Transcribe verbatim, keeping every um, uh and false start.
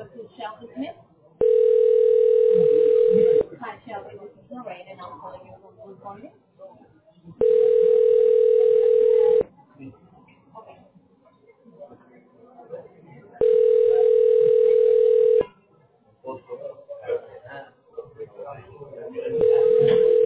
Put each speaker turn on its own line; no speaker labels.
to Shelby Smith. Hi, Shelby. This is Lorraine, and I'm calling you from Good Morning.